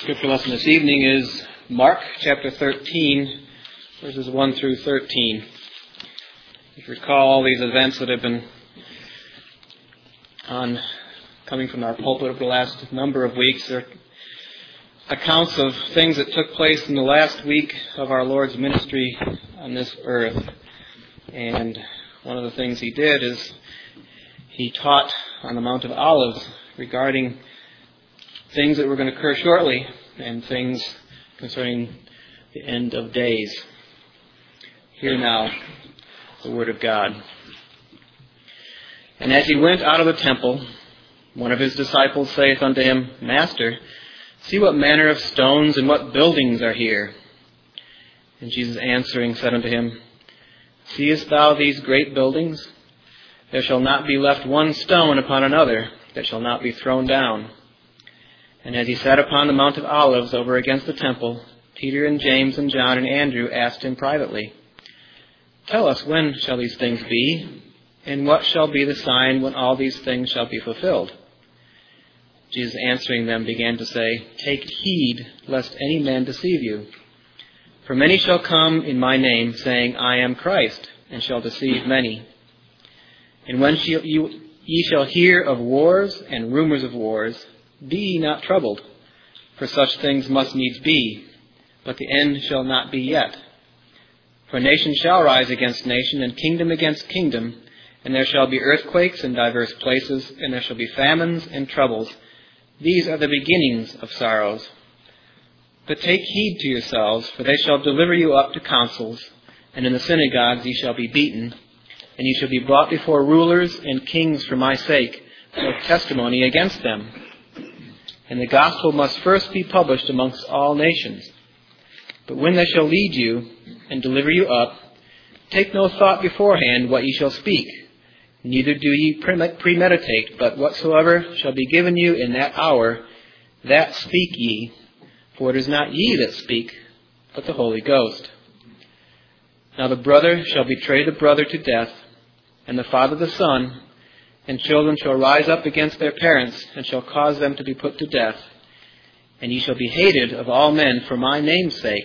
Scripture lesson this evening is Mark chapter 13, verses 1 through 13. If you recall, these events that have been coming from our pulpit over the last number of weeks are accounts of things that took place in the last week of our Lord's ministry on this earth. And one of the things he did is he taught on the Mount of Olives regarding things that were going to occur shortly and things concerning the end of days. Hear now the word of God. And as he went out of the temple, one of his disciples saith unto him, Master, see what manner of stones and what buildings are here. And Jesus answering said unto him, Seest thou these great buildings? There shall not be left one stone upon another that shall not be thrown down. And as he sat upon the Mount of Olives over against the temple, Peter and James and John and Andrew asked him privately, Tell us, when shall these things be? And what shall be the sign when all these things shall be fulfilled? Jesus answering them began to say, Take heed, lest any man deceive you. For many shall come in my name, saying, I am Christ, and shall deceive many. And when ye shall hear of wars and rumors of wars, be ye not troubled, for such things must needs be, but the end shall not be yet. For nation shall rise against nation, and kingdom against kingdom, and there shall be earthquakes in divers places, and there shall be famines and troubles. These are the beginnings of sorrows. But take heed to yourselves, for they shall deliver you up to councils, and in the synagogues ye shall be beaten, and ye shall be brought before rulers and kings for my sake, for testimony against them. And the gospel must first be published amongst all nations. But when they shall lead you and deliver you up, take no thought beforehand what ye shall speak, neither do ye premeditate, but whatsoever shall be given you in that hour, that speak ye. For it is not ye that speak, but the Holy Ghost. Now the brother shall betray the brother to death, and the father the son, and children shall rise up against their parents, and shall cause them to be put to death. And ye shall be hated of all men for my name's sake.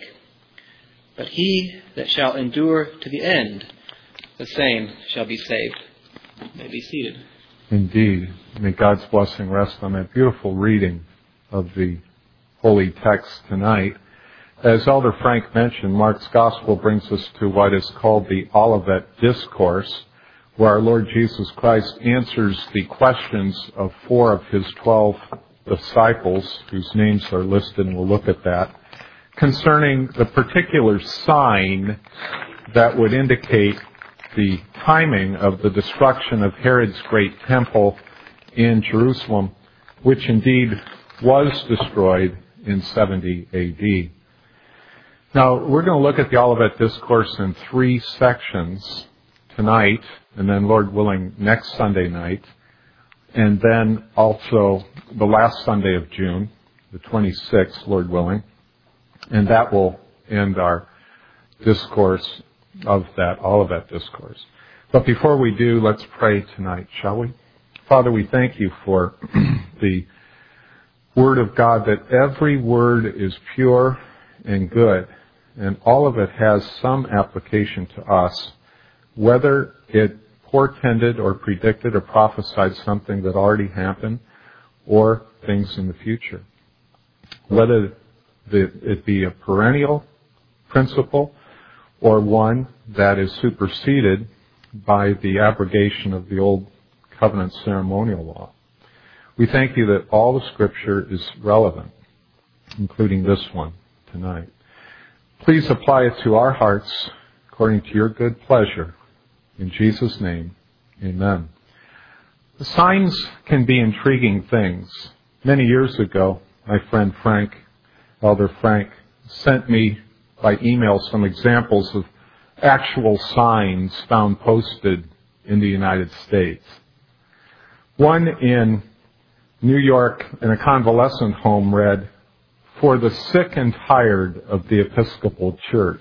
But he that shall endure to the end, the same shall be saved. You may be seated. Indeed. May God's blessing rest on that beautiful reading of the holy text tonight. As Elder Frank mentioned, Mark's Gospel brings us to what is called the Olivet Discourse, where our Lord Jesus Christ answers the questions of 4 of his 12 disciples, whose names are listed, and we'll look at that, concerning the particular sign that would indicate the timing of the destruction of Herod's great temple in Jerusalem, which indeed was destroyed in 70 A.D. Now, we're going to look at the Olivet Discourse in 3 sections tonight, and then, Lord willing, next Sunday night, and then also the last Sunday of June, the 26th, Lord willing, and that will end our discourse of that Olivet Discourse. But before we do, let's pray tonight, shall we? Father, we thank you for the Word of God, that every word is pure and good, and all of it has some application to us, whether it portended or predicted or prophesied something that already happened or things in the future. Whether it be a perennial principle or one that is superseded by the abrogation of the Old Covenant ceremonial law. We thank you that all the Scripture is relevant, including this one tonight. Please apply it to our hearts according to your good pleasure. In Jesus' name, amen. The signs can be intriguing things. Many years ago, my friend Frank, Elder Frank, sent me by email some examples of actual signs found posted in the United States. One in New York in a convalescent home read, For the sick and tired of the Episcopal Church.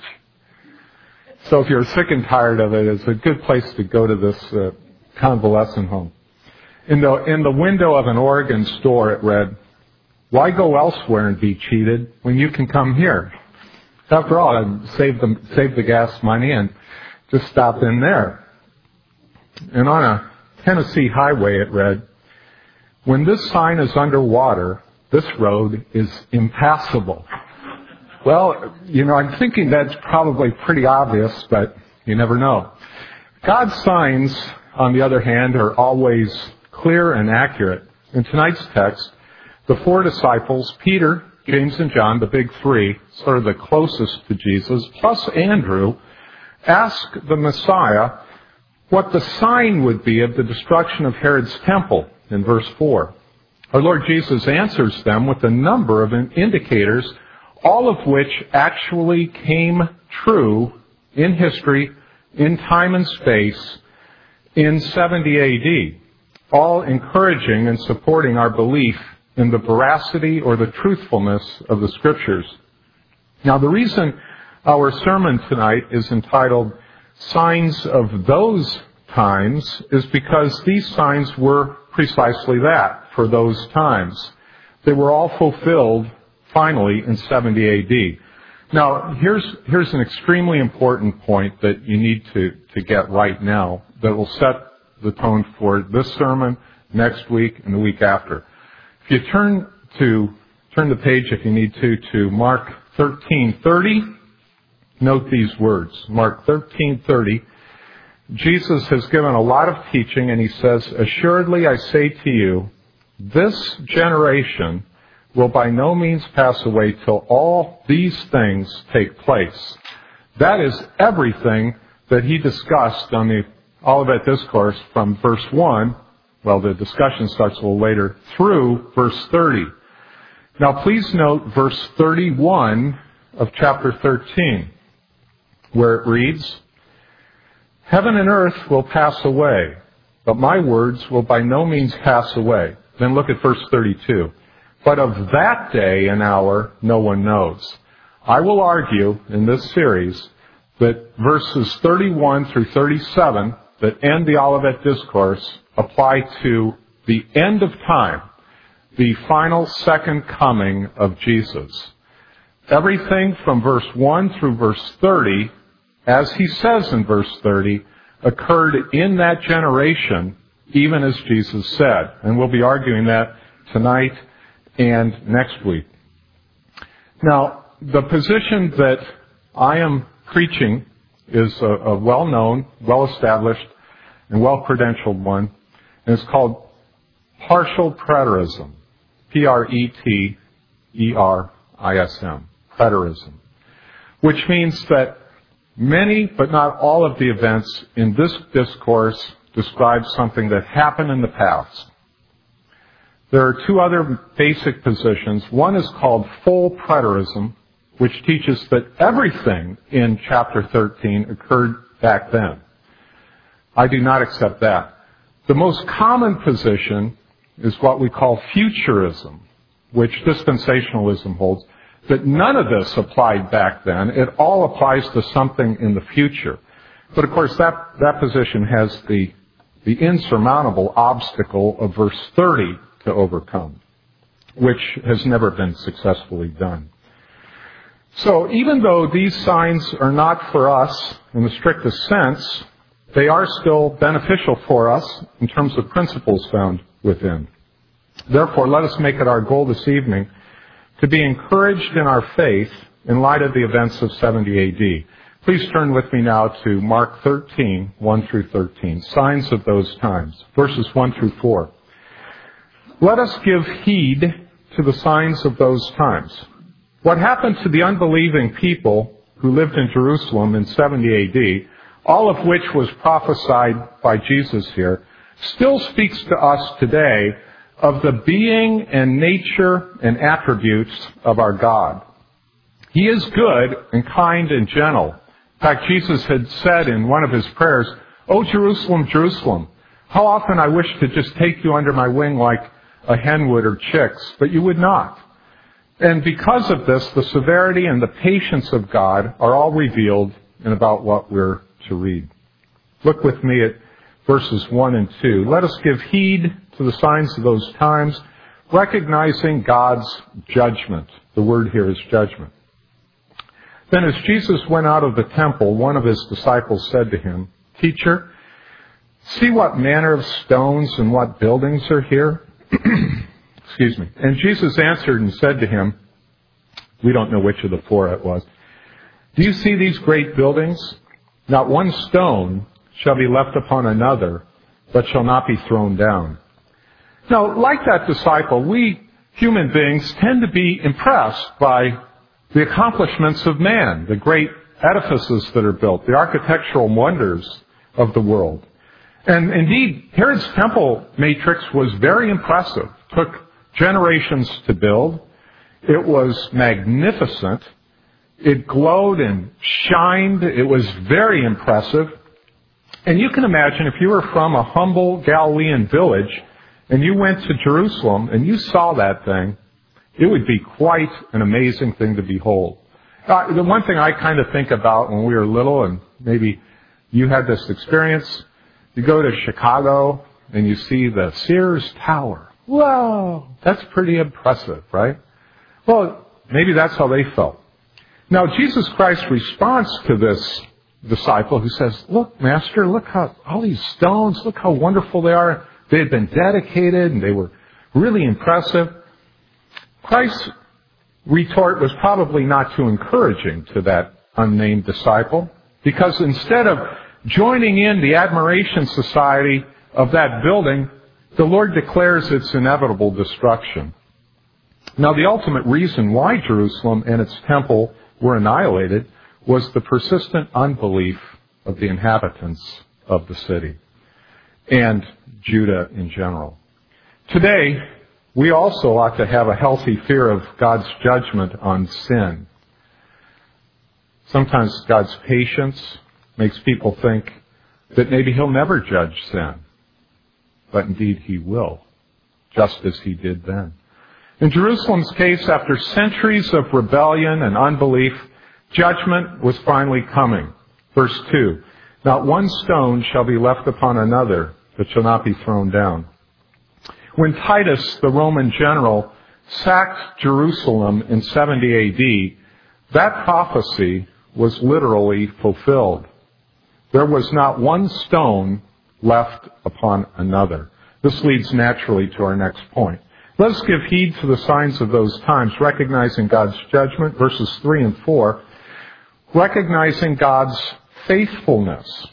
So if you're sick and tired of it, it's a good place to go to this convalescent home. In the window of an Oregon store, it read, Why go elsewhere and be cheated when you can come here? After all, save the gas money and just stop in there. And on a Tennessee highway, it read, when this sign is underwater, this road is impassable. Well, I'm thinking that's probably pretty obvious, but you never know. God's signs, on the other hand, are always clear and accurate. In tonight's text, the four disciples, Peter, James, and John, the big three, sort of the closest to Jesus, plus Andrew, ask the Messiah what the sign would be of the destruction of Herod's temple in verse 4. Our Lord Jesus answers them with a number of indicators, all of which actually came true in history, in time and space, in 70 A.D., all encouraging and supporting our belief in the veracity or the truthfulness of the Scriptures. Now, the reason our sermon tonight is entitled Signs of Those Times is because these signs were precisely that, for those times. They were all fulfilled, finally, in 70 A.D. Now, here's an extremely important point that you need to get right now that will set the tone for this sermon, next week, and the week after. If you turn the page, if you need to Mark 13:30, note these words. Mark 13:30. Jesus has given a lot of teaching, and he says, assuredly I say to you, this generation will by no means pass away till all these things take place. That is everything that he discussed on the Olivet Discourse from verse 1, well, the discussion starts a little later, through verse 30. Now please note verse 31 of chapter 13, where it reads, heaven and earth will pass away, but my words will by no means pass away. Then look at verse 32. But of that day and hour, no one knows. I will argue in this series that verses 31 through 37 that end the Olivet Discourse apply to the end of time, the final second coming of Jesus. Everything from verse 1 through verse 30, as he says in verse 30, occurred in that generation, even as Jesus said. And we'll be arguing that tonight and next week. Now, the position that I am preaching is a well-known, well-established, and well-credentialed one, and it's called partial preterism. Preterism. Preterism. Which means that many, but not all of the events in this discourse describe something that happened in the past. There are two other basic positions. One is called full preterism, which teaches that everything in chapter 13 occurred back then. I do not accept that. The most common position is what we call futurism, which dispensationalism holds, that none of this applied back then. It all applies to something in the future. But of course, that position has the insurmountable obstacle of verse 30 to overcome, which has never been successfully done. So even though these signs are not for us in the strictest sense, they are still beneficial for us in terms of principles found within. Therefore, let us make it our goal this evening to be encouraged in our faith in light of the events of 70 A.D. Please turn with me now to Mark 13, 1 through 13, signs of those times, verses 1 through 4. Let us give heed to the signs of those times. What happened to the unbelieving people who lived in Jerusalem in 70 A.D., all of which was prophesied by Jesus here, still speaks to us today of the being and nature and attributes of our God. He is good and kind and gentle. In fact, Jesus had said in one of his prayers, "O Jerusalem, Jerusalem, how often I wish to just take you under my wing like a hen would or chicks, but you would not." And because of this, the severity and the patience of God are all revealed in about what we're to read. Look with me at verses 1 and 2. Let us give heed to the signs of those times, recognizing God's judgment. The word here is judgment. Then as Jesus went out of the temple, one of his disciples said to him, "Teacher, see what manner of stones and what buildings are here?" Excuse me. And Jesus answered and said to him, we don't know which of the four it was, "Do you see these great buildings? Not one stone shall be left upon another, but shall not be thrown down." Now, like that disciple, we human beings tend to be impressed by the accomplishments of man, the great edifices that are built, the architectural wonders of the world. And indeed, Herod's temple matrix was very impressive. It took generations to build. It was magnificent. It glowed and shined. It was very impressive. And you can imagine if you were from a humble Galilean village and you went to Jerusalem and you saw that thing, it would be quite an amazing thing to behold. The one thing I kind of think about when we were little, and maybe you had this experience, you go to Chicago and you see the Sears Tower. Whoa, that's pretty impressive, right? Well, maybe that's how they felt. Now, Jesus Christ responds to this disciple who says, "Look, Master, look how all these stones, look how wonderful they are. They had been dedicated and they were really impressive." Christ's retort was probably not too encouraging to that unnamed disciple, because instead of joining in the admiration society of that building, the Lord declares its inevitable destruction. Now, the ultimate reason why Jerusalem and its temple were annihilated was the persistent unbelief of the inhabitants of the city and Judah in general. Today, we also ought to have a healthy fear of God's judgment on sin. Sometimes God's patience makes people think that maybe He'll never judge sin. But indeed He will, just as He did then. In Jerusalem's case, after centuries of rebellion and unbelief, judgment was finally coming. Verse 2, "Not one stone shall be left upon another that shall not be thrown down." When Titus, the Roman general, sacked Jerusalem in 70 AD, that prophecy was literally fulfilled. There was not one stone left upon another. This leads naturally to our next point. Let us give heed to the signs of those times, recognizing God's judgment, verses 3 and 4, recognizing God's faithfulness.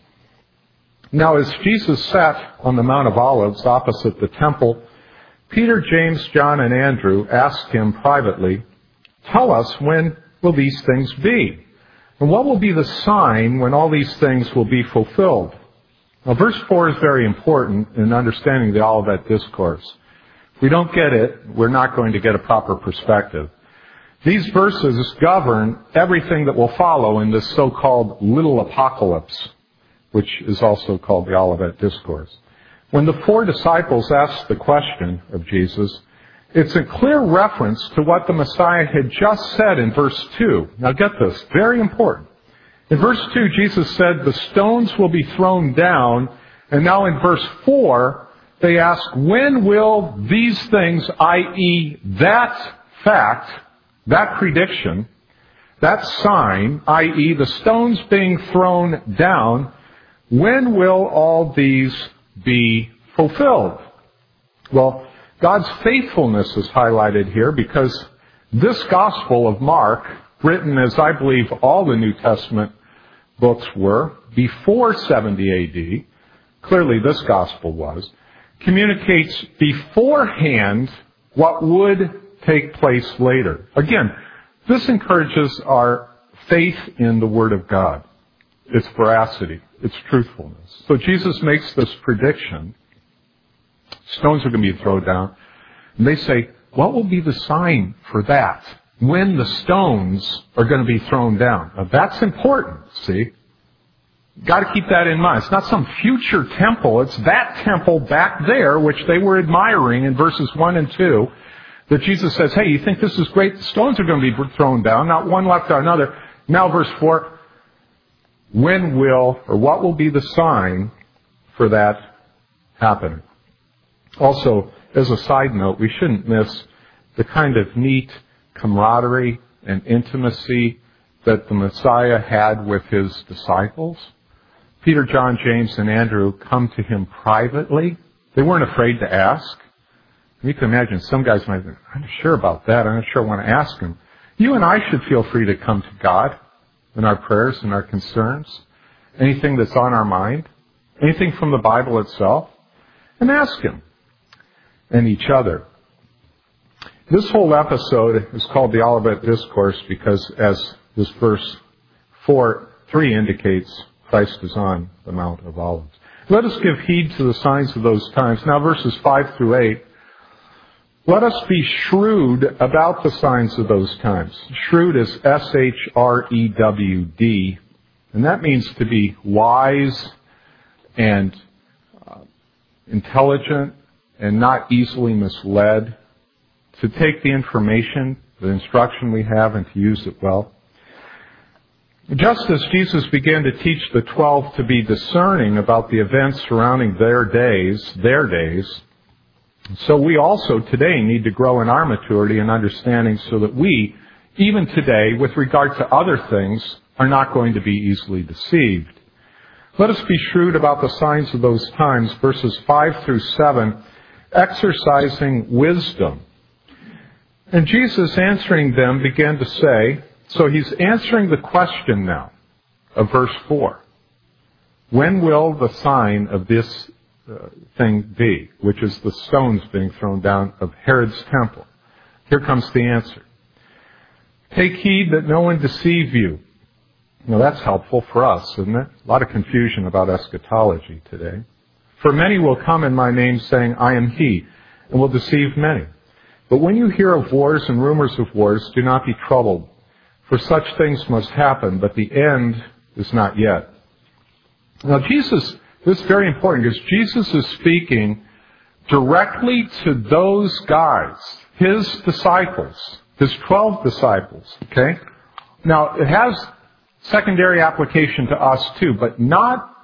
Now, as Jesus sat on the Mount of Olives opposite the temple, Peter, James, John, and Andrew asked Him privately, "Tell us, when will these things be? And what will be the sign when all these things will be fulfilled?" Now, verse 4 is very important in understanding the Olivet Discourse. If we don't get it, we're not going to get a proper perspective. These verses govern everything that will follow in this so-called little apocalypse, which is also called the Olivet Discourse. When the four disciples asked the question of Jesus, it's a clear reference to what the Messiah had just said in verse 2. Now get this, very important. In verse 2, Jesus said, "The stones will be thrown down." And now in verse 4, they ask, when will these things, i.e. that fact, that prediction, that sign, i.e. the stones being thrown down, when will all these be fulfilled? Well, God's faithfulness is highlighted here because this Gospel of Mark, written as I believe all the New Testament books were, before 70 AD, clearly this Gospel was, communicates beforehand what would take place later. Again, this encourages our faith in the Word of God, its veracity, its truthfulness. So Jesus makes this prediction. Stones are going to be thrown down. And they say, what will be the sign for that? When the stones are going to be thrown down. Now that's important, see? Got to keep that in mind. It's not some future temple. It's that temple back there, which they were admiring in verses 1 and 2, that Jesus says, hey, you think this is great? The stones are going to be thrown down, not one left or another. Now verse 4, when will, or what will be the sign for that happening? Also, as a side note, we shouldn't miss the kind of neat camaraderie and intimacy that the Messiah had with his disciples. Peter, John, James, and Andrew come to him privately. They weren't afraid to ask. You can imagine some guys might think, I'm not sure about that. I'm not sure I want to ask him. You and I should feel free to come to God in our prayers and our concerns, anything that's on our mind, anything from the Bible itself, and ask him and each other. This whole episode is called the Olivet Discourse because, as this verse 3 indicates, Christ is on the Mount of Olives. Let us give heed to the signs of those times. Now, verses 5 through 8. Let us be shrewd about the signs of those times. Shrewd is S-H-R-E-W-D, and that means to be wise and intelligent and not easily misled, to take the information, the instruction we have, and to use it well. Just as Jesus began to teach the 12 to be discerning about the events surrounding their days, so we also today need to grow in our maturity and understanding so that we, even today, with regard to other things, are not going to be easily deceived. Let us be shrewd about the signs of those times, verses 5 through 7, exercising wisdom. And Jesus, answering them, began to say, so he's answering the question now of verse 4. When will the sign of this thing be, which is the stones being thrown down of Herod's temple? Here comes the answer. Take heed that no one deceive you. Now that's helpful for us, isn't it? A lot of confusion about eschatology today. For many will come in my name saying, I am he, and will deceive many. But when you hear of wars and rumors of wars, do not be troubled. For such things must happen, but the end is not yet. Now this is very important because Jesus is speaking directly to those guys, his disciples, his 12 disciples, okay? Now, it has secondary application to us too, but not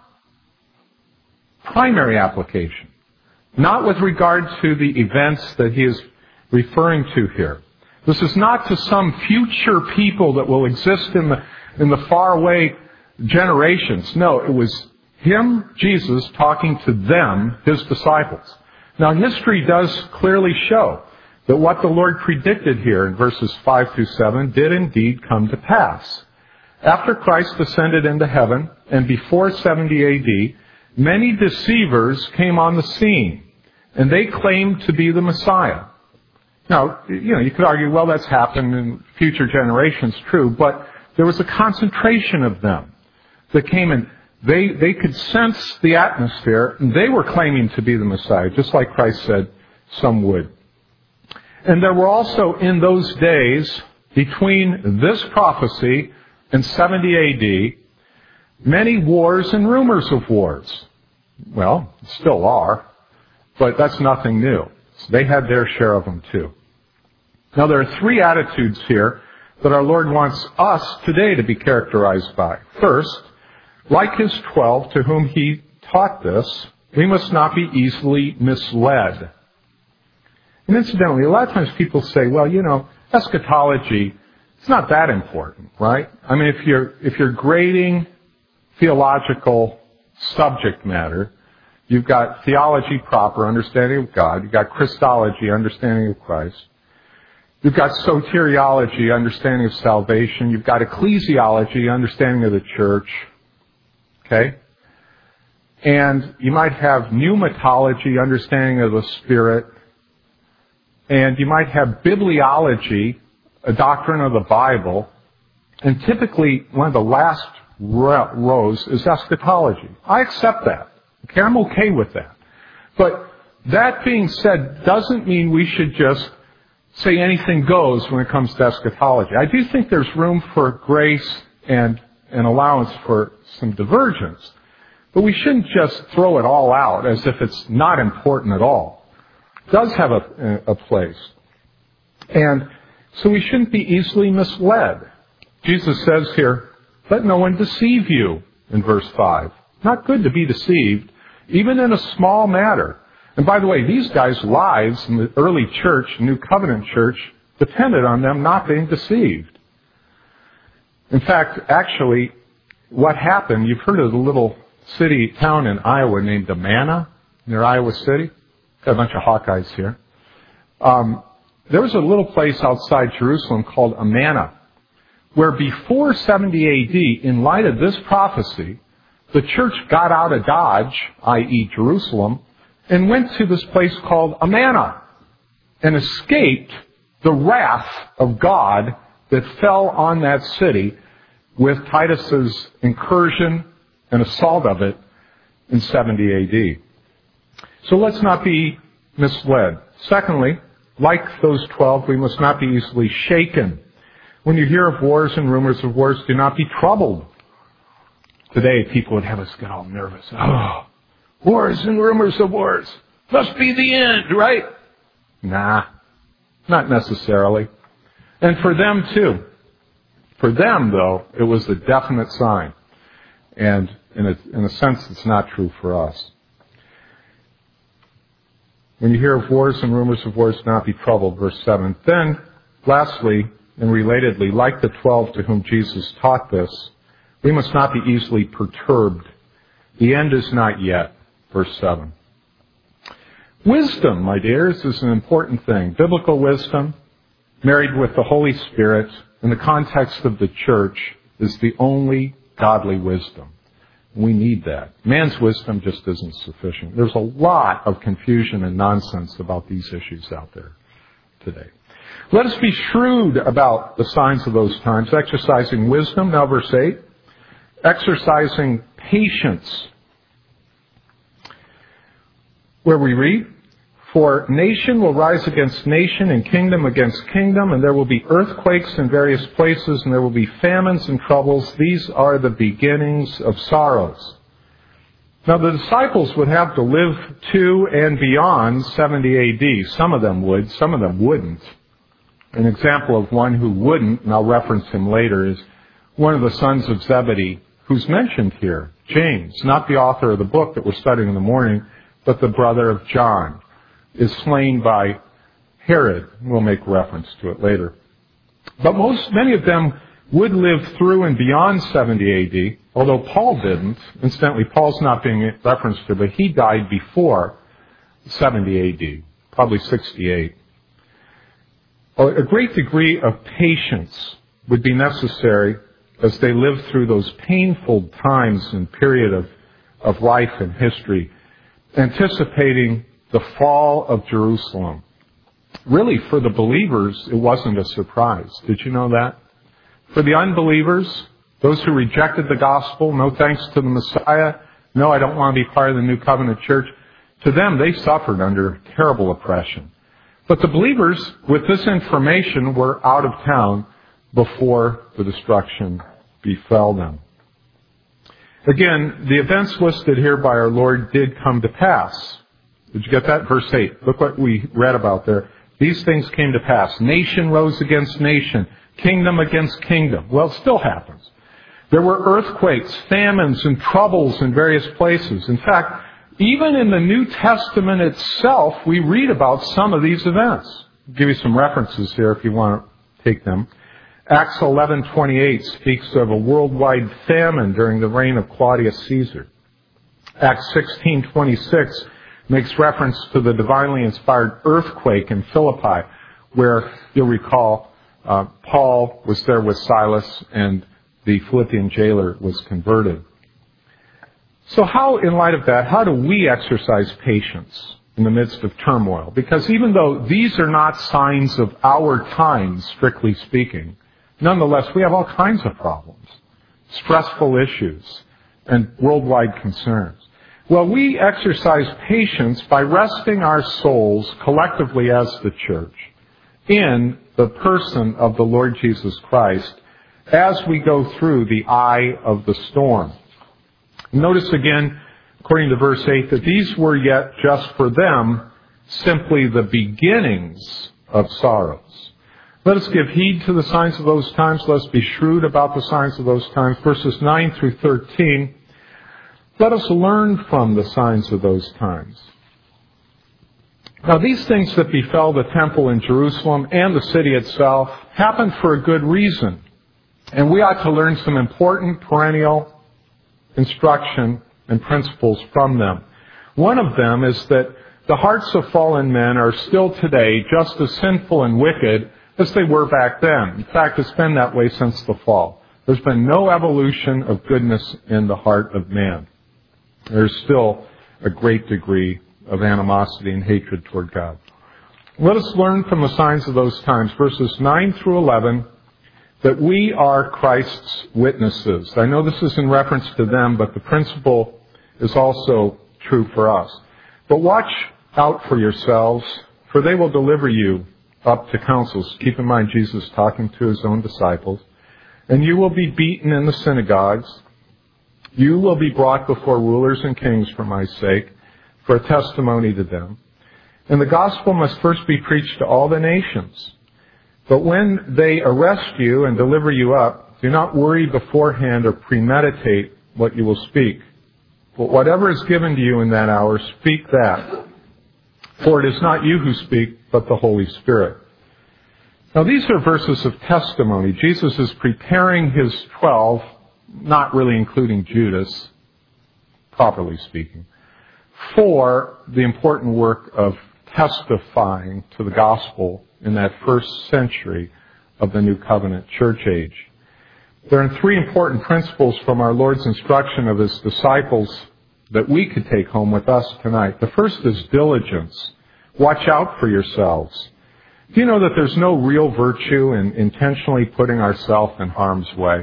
primary application. Not with regard to the events that he is referring to here. This is not to some future people that will exist in the faraway generations. No, it was him, Jesus, talking to them, his disciples. Now, history does clearly show that what the Lord predicted here in verses 5 through 7 did indeed come to pass. After Christ ascended into heaven, and before 70 A.D., many deceivers came on the scene, and they claimed to be the Messiah. Now, you could argue, well, that's happened in future generations, true, but there was a concentration of them that came in. They could sense the atmosphere, and they were claiming to be the Messiah, just like Christ said some would. And there were also in those days, between this prophecy and 70 A.D., many wars and rumors of wars. Well, still are, but that's nothing new. They had their share of them too. Now, there are three attitudes here that our Lord wants us today to be characterized by. First, like his 12 to whom he taught this, we must not be easily misled. And incidentally, a lot of times people say, well, eschatology, it's not that important, right? I mean, if you're grading theological subject matter, you've got theology proper, understanding of God. You've got Christology, understanding of Christ. You've got soteriology, understanding of salvation. You've got ecclesiology, understanding of the church. Okay? And you might have pneumatology, understanding of the Spirit. And you might have bibliology, a doctrine of the Bible. And typically, one of the last rows is eschatology. I accept that. Okay, I'm okay with that. But that being said, doesn't mean we should just say anything goes when it comes to eschatology. I do think there's room for grace and an allowance for some divergence. But we shouldn't just throw it all out as if it's not important at all. It does have a place. And so we shouldn't be easily misled. Jesus says here, let no one deceive you, in verse 5. Not good to be deceived, even in a small matter. And by the way, these guys' lives in the early church, New Covenant church, depended on them not being deceived. In fact, actually, what happened, you've heard of the little town in Iowa named Amana, near Iowa City? Got a bunch of Hawkeyes here. There was a little place outside Jerusalem called Amana, where before 70 A.D., in light of this prophecy, the church got out of Dodge, i.e. Jerusalem, and went to this place called Amana and escaped the wrath of God that fell on that city with Titus's incursion and assault of it in 70 A.D. So let's not be misled. Secondly, like those 12, we must not be easily shaken. When you hear of wars and rumors of wars, do not be troubled. Today, people would have us get all nervous. Oh, wars and rumors of wars. Must be the end, right? Nah, not necessarily. And for them, too. For them, though, it was a definite sign. And in a sense, it's not true for us. When you hear of wars and rumors of wars, do not be troubled, verse 7. Then, lastly, and relatedly, like the 12 to whom Jesus taught this, we must not be easily perturbed. The end is not yet, verse 7. Wisdom, my dears, is an important thing. Biblical wisdom, married with the Holy Spirit, in the context of the church, is the only godly wisdom. We need that. Man's wisdom just isn't sufficient. There's a lot of confusion and nonsense about these issues out there today. Let us be shrewd about the signs of those times, exercising wisdom, now verse 8, exercising patience, where we read, for nation will rise against nation and kingdom against kingdom, and there will be earthquakes in various places, and there will be famines and troubles. These are the beginnings of sorrows. Now, the disciples would have to live to and beyond 70 A.D. Some of them would, some of them wouldn't. An example of one who wouldn't, and I'll reference him later, is one of the sons of Zebedee, who's mentioned here, James, not the author of the book that we're studying in the morning, but the brother of John, is slain by Herod. We'll make reference to it later. But many of them would live through and beyond 70 A.D., although Paul didn't. Incidentally, Paul's not being referenced here, but he died before 70 A.D., probably 68. A great degree of patience would be necessary as they lived through those painful times and period of life and history, anticipating the fall of Jerusalem. Really, for the believers, it wasn't a surprise. Did you know that? For the unbelievers, those who rejected the gospel, no thanks to the Messiah, no, I don't want to be part of the New Covenant church, to them, they suffered under terrible oppression. But the believers, with this information, were out of town before the destruction befell them. Again, the events listed here by our Lord did come to pass. Did you get that? Verse 8. Look what we read about there. These things came to pass. Nation rose against nation. Kingdom against kingdom. Well, it still happens. There were earthquakes, famines, and troubles in various places. In fact, even in the New Testament itself, we read about some of these events. I'll give you some references here if you want to take them. Acts 11:28 speaks of a worldwide famine during the reign of Claudius Caesar. Acts 16:26 makes reference to the divinely inspired earthquake in Philippi, where you'll recall Paul was there with Silas and the Philippian jailer was converted. So how, in light of that, how do we exercise patience in the midst of turmoil? Because even though these are not signs of our times, strictly speaking, nonetheless, we have all kinds of problems, stressful issues, and worldwide concerns. Well, we exercise patience by resting our souls collectively as the church in the person of the Lord Jesus Christ as we go through the eye of the storm. Notice again, according to verse 8, that these were yet just for them simply the beginnings of sorrows. Let us give heed to the signs of those times. Let us be shrewd about the signs of those times. Verses 9 through 13. Let us learn from the signs of those times. Now, these things that befell the temple in Jerusalem and the city itself happened for a good reason. And we ought to learn some important perennial instruction and principles from them. One of them is that the hearts of fallen men are still today just as sinful and wicked as they were back then. In fact, it's been that way since the fall. There's been no evolution of goodness in the heart of man. There's still a great degree of animosity and hatred toward God. Let us learn from the signs of those times, verses 9 through 11, that we are Christ's witnesses. I know this is in reference to them, but the principle is also true for us. But watch out for yourselves, for they will deliver you up to councils. Keep in mind, Jesus talking to his own disciples. And you will be beaten in the synagogues. You will be brought before rulers and kings for my sake, for a testimony to them. And the gospel must first be preached to all the nations. But when they arrest you and deliver you up, do not worry beforehand or premeditate what you will speak. But whatever is given to you in that hour, speak that. For it is not you who speak, but the Holy Spirit. Now these are verses of testimony. Jesus is preparing his 12, not really including Judas, properly speaking, for the important work of testifying to the gospel in that first century of the New Covenant church age. There are three important principles from our Lord's instruction of his disciples that we could take home with us tonight. The first is diligence. Watch out for yourselves. Do you know that there's no real virtue in intentionally putting ourselves in harm's way?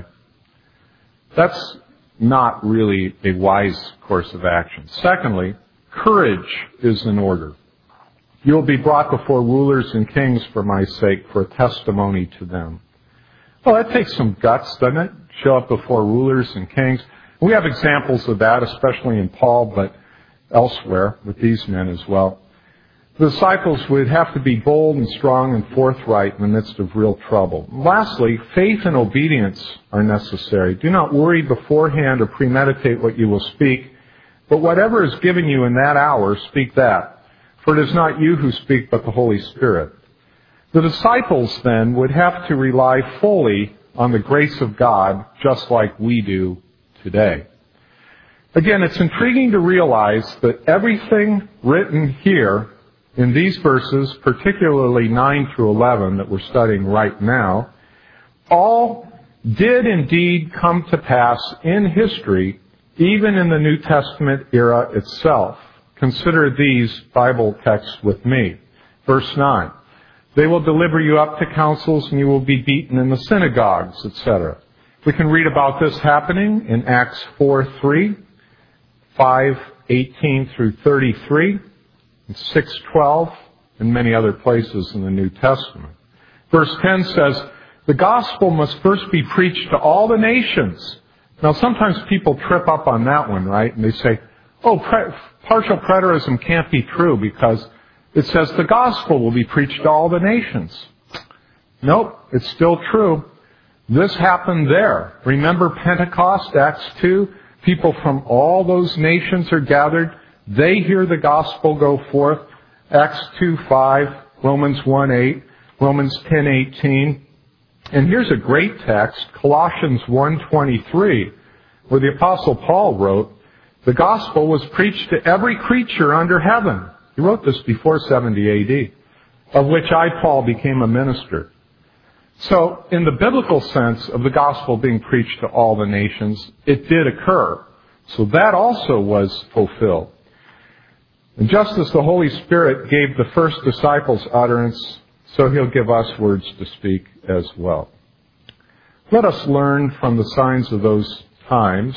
That's not really a wise course of action. Secondly, courage is in order. You'll be brought before rulers and kings for my sake, for a testimony to them. Well, that takes some guts, doesn't it? Show up before rulers and kings. We have examples of that, especially in Paul, but elsewhere with these men as well. The disciples would have to be bold and strong and forthright in the midst of real trouble. Lastly, faith and obedience are necessary. Do not worry beforehand or premeditate what you will speak, but whatever is given you in that hour, speak that. For it is not you who speak, but the Holy Spirit. The disciples then would have to rely fully on the grace of God, just like we do today. Again, it's intriguing to realize that everything written here in these verses, particularly 9 through 11 that we're studying right now, all did indeed come to pass in history, even in the New Testament era itself. Consider these Bible texts with me. Verse 9. They will deliver you up to councils and you will be beaten in the synagogues, etc. We can read about this happening in Acts 4:3, 5:18 through 33, and 6:12, and many other places in the New Testament. Verse 10 says, the gospel must first be preached to all the nations. Now sometimes people trip up on that one, right? And they say, partial preterism can't be true because it says the gospel will be preached to all the nations. Nope, it's still true. This happened there. Remember Pentecost, Acts 2? People from all those nations are gathered. They hear the gospel go forth. Acts 2:5, Romans 1:8, Romans 10:18. And here's a great text, Colossians 1:23, where the Apostle Paul wrote, the gospel was preached to every creature under heaven. He wrote this before 70 A.D., of which I, Paul, became a minister. So, in the biblical sense of the gospel being preached to all the nations, it did occur. So that also was fulfilled. And just as the Holy Spirit gave the first disciples utterance, so He'll give us words to speak as well. Let us learn from the signs of those times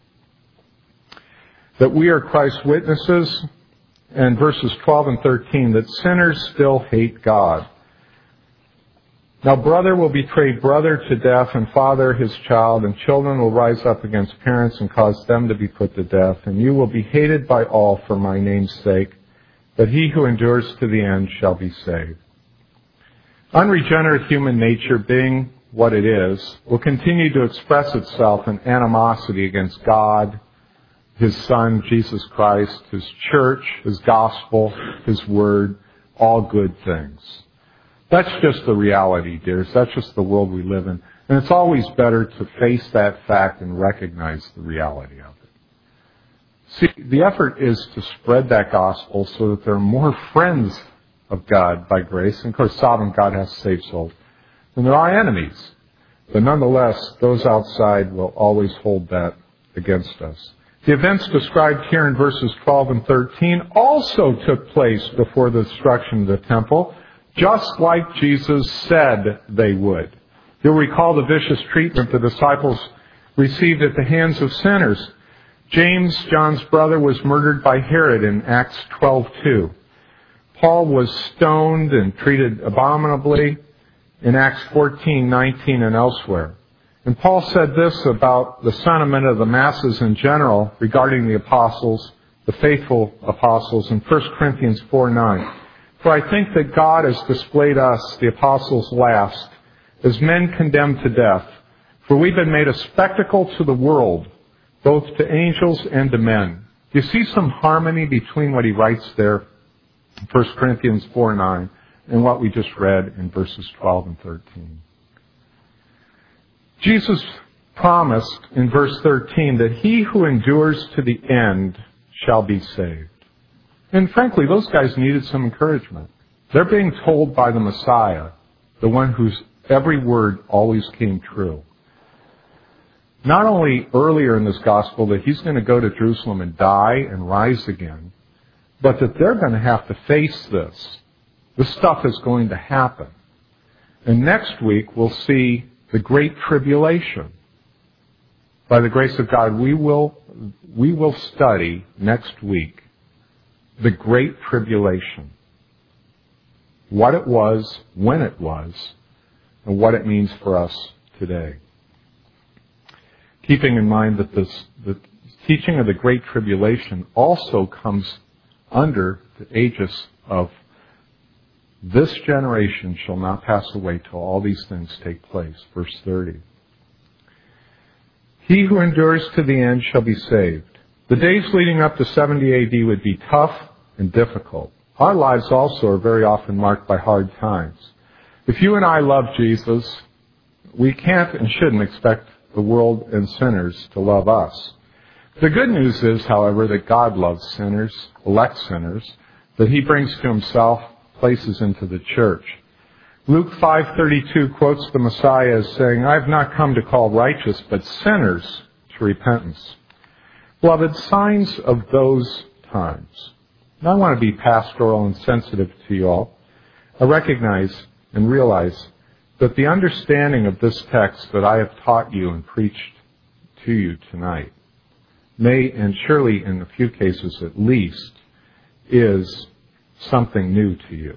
that we are Christ's witnesses, and verses 12 and 13, that sinners still hate God. Now brother will betray brother to death, and father his child, and children will rise up against parents and cause them to be put to death, and you will be hated by all for my name's sake, but he who endures to the end shall be saved. Unregenerate human nature, being what it is, will continue to express itself in animosity against God, His Son, Jesus Christ, His church, His gospel, His word, all good things. That's just the reality, dears. That's just the world we live in. And it's always better to face that fact and recognize the reality of it. See, the effort is to spread that gospel so that there are more friends of God by grace. And of course, sovereign God has to save souls. And there are enemies. But nonetheless, those outside will always hold that against us. The events described here in verses 12 and 13 also took place before the destruction of the temple, just like Jesus said they would. You'll recall the vicious treatment the disciples received at the hands of sinners. James, John's brother, was murdered by Herod in Acts 12:2. Paul was stoned and treated abominably in Acts 14:19 and elsewhere. And Paul said this about the sentiment of the masses in general regarding the apostles, the faithful apostles, in 1 Corinthians 4:9. For I think that God has displayed us, the apostles last, as men condemned to death. For we've been made a spectacle to the world, both to angels and to men. You see some harmony between what he writes there in 1 Corinthians 4:9 and what we just read in verses 12 and 13. Jesus promised in verse 13 that he who endures to the end shall be saved. And frankly, those guys needed some encouragement. They're being told by the Messiah, the one whose every word always came true, not only earlier in this gospel that he's going to go to Jerusalem and die and rise again, but that they're going to have to face this. This stuff is going to happen. And next week we'll see the Great Tribulation. By the grace of God, we will study next week the Great Tribulation. What it was, when it was, and what it means for us today. Keeping in mind that the teaching of the Great Tribulation also comes under the aegis of this generation shall not pass away till all these things take place. Verse 30. He who endures to the end shall be saved. The days leading up to 70 AD would be tough and difficult. Our lives also are very often marked by hard times. If you and I love Jesus, we can't and shouldn't expect the world and sinners to love us. The good news is, however, that God loves sinners, elect sinners, that he brings to himself, places into the church. Luke 5:32 quotes the Messiah as saying, I have not come to call righteous, but sinners to repentance. Beloved, signs of those times. And I want to be pastoral and sensitive to you all. I recognize and realize that the understanding of this text that I have taught you and preached to you tonight may, and surely in a few cases at least, is something new to you.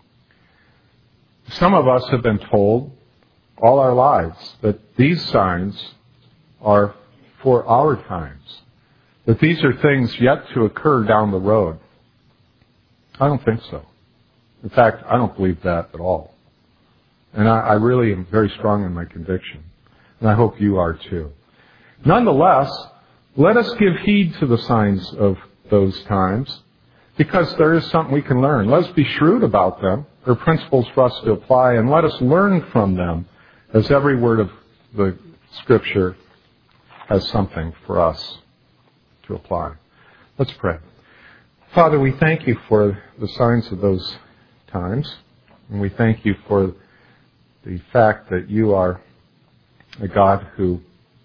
Some of us have been told all our lives that these signs are for our times, that these are things yet to occur down the road. I don't think so. In fact, I don't believe that at all. And I really am very strong in my conviction. And I hope you are too. Nonetheless, let us give heed to the signs of those times, because there is something we can learn. Let us be shrewd about them. They're principles for us to apply, and let us learn from them, as every word of the Scripture has something for us to apply. Let's pray. Father, we thank you for the signs of those times, and we thank you for the fact that you are a God who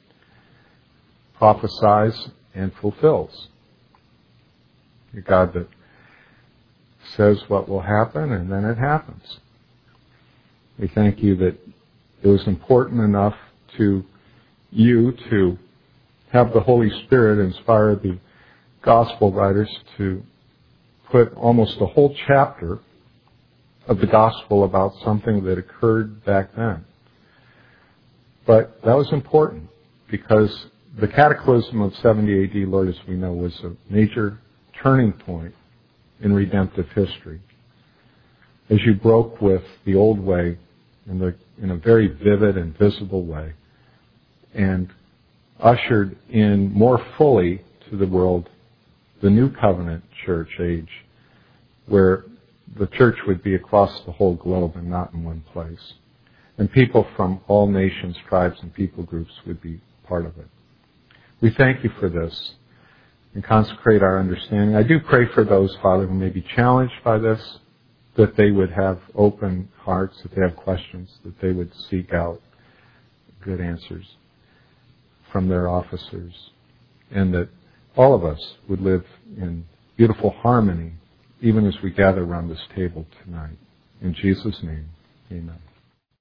prophesies and fulfills. A God that says what will happen, and then it happens. We thank you that it was important enough to you to have the Holy Spirit inspire the gospel writers to put almost a whole chapter of the gospel about something that occurred back then. But that was important because the cataclysm of 70 AD, Lord, as we know, was a major turning point in redemptive history. As you broke with the old way in a very vivid and visible way and ushered in more fully to the world the new covenant church age, where the church would be across the whole globe and not in one place. And people from all nations, tribes, and people groups would be part of it. We thank you for this and consecrate our understanding. I do pray for those, Father, who may be challenged by this, that they would have open hearts, that they have questions, that they would seek out good answers from their officers, and that all of us would live in beautiful harmony even as we gather around this table tonight. In Jesus' name, amen.